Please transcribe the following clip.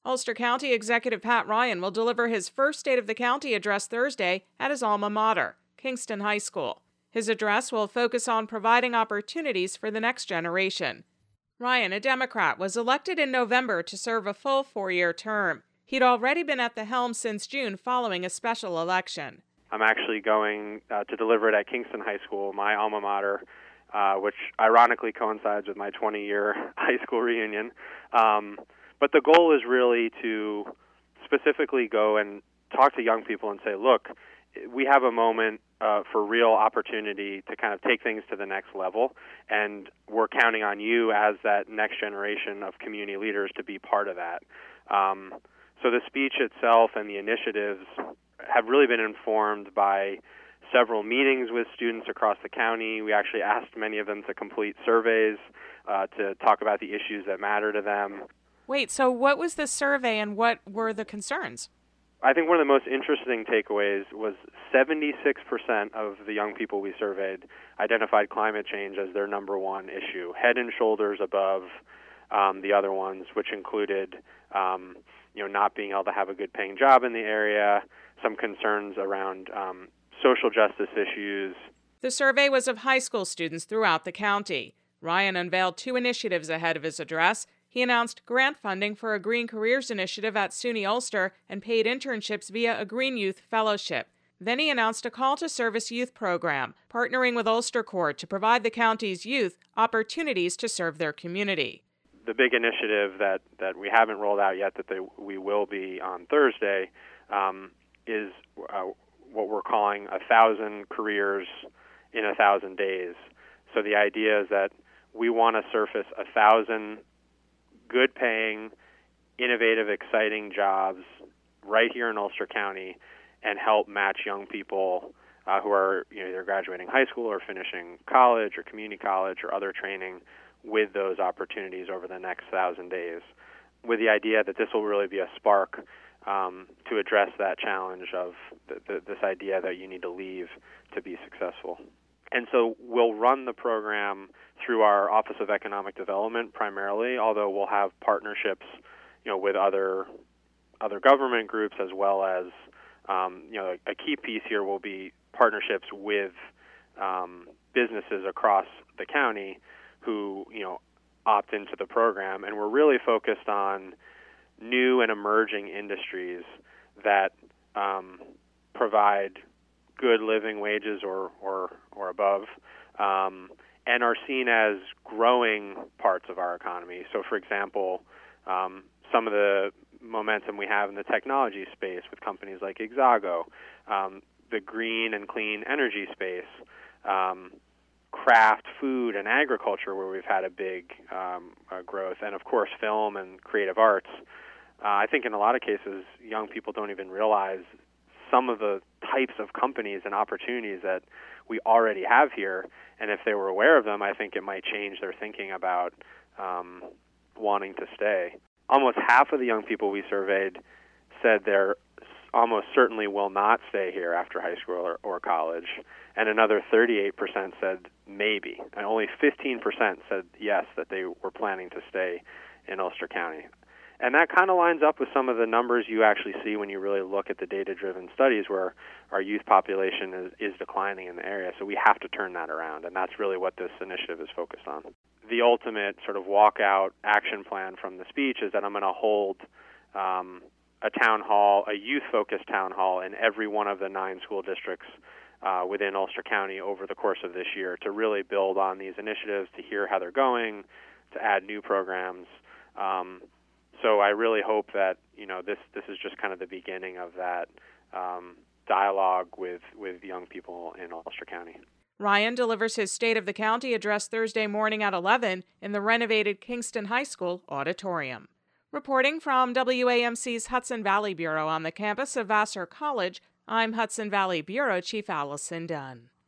Ulster County Executive Pat Ryan will deliver his first State of the County address Thursday at his alma mater, Kingston High School. His address will focus on providing opportunities for the next generation. Ryan, a Democrat, was elected in November to serve a full 4-year term. He'd already been at the helm since June following a special election. I'm actually going to deliver it at Kingston High School, my alma mater, which ironically coincides with my 20-year high school reunion. But the goal is really to specifically go and talk to young people and say, look, we have a moment for real opportunity to kind of take things to the next level, and we're counting on you as that next generation of community leaders to be part of that. So the speech itself and the initiatives have really been informed by several meetings with students across the county. We actually asked many of them to complete surveys to talk about the issues that matter to them. Wait, so what was the survey and what were the concerns? I think one of the most interesting takeaways was 76% of the young people we surveyed identified climate change as their number one issue, head and shoulders above the other ones, which included not being able to have a good paying job in the area, some concerns around social justice issues. The survey was of high school students throughout the county. Ryan unveiled 2 initiatives ahead of his address. He announced grant funding for a Green Careers initiative at SUNY Ulster and paid internships via a Green Youth Fellowship. Then he announced a call to service youth program, partnering with Ulster Corps to provide the county's youth opportunities to serve their community. The big initiative that we haven't rolled out yet, that we will be on Thursday, is what we're calling 1,000 careers in 1,000 days. So the idea is that we want to surface 1,000 good-paying, innovative, exciting jobs right here in Ulster County and help match young people who are either graduating high school or finishing college or community college or other training with those opportunities over the next 1,000 days, with the idea that this will really be a spark to address that challenge of this idea that you need to leave to be successful. And so we'll run the program through our Office of Economic Development primarily, although we'll have partnerships, with other government groups, as well as, a key piece here will be partnerships with businesses across the county who, opt into the program. And we're really focused on new and emerging industries that provide good living wages or above, and are seen as growing parts of our economy. So, for example, some of the momentum we have in the technology space with companies like Exago, the green and clean energy space, craft, food, and agriculture, where we've had a big growth, and, of course, film and creative arts. I think in a lot of cases, young people don't even realize some of the types of companies and opportunities that we already have here, and if they were aware of them, I think it might change their thinking about wanting to stay. Almost half of the young people we surveyed said they're almost certainly will not stay here after high school or college, and another 38% said maybe, and only 15% said yes, that they were planning to stay in Ulster County. And that kind of lines up with some of the numbers you actually see when you really look at the data-driven studies where our youth population is declining in the area. So we have to turn that around, and that's really what this initiative is focused on. The ultimate sort of walkout action plan from the speech is that I'm going to hold a town hall, a youth-focused town hall in every one of the 9 school districts within Ulster County over the course of this year to really build on these initiatives, to hear how they're going, to add new programs. So I really hope that this is just kind of the beginning of that dialogue with young people in Ulster County. Ryan delivers his State of the County address Thursday morning at 11 in the renovated Kingston High School auditorium. Reporting from WAMC's Hudson Valley Bureau on the campus of Vassar College, I'm Hudson Valley Bureau Chief Allison Dunn.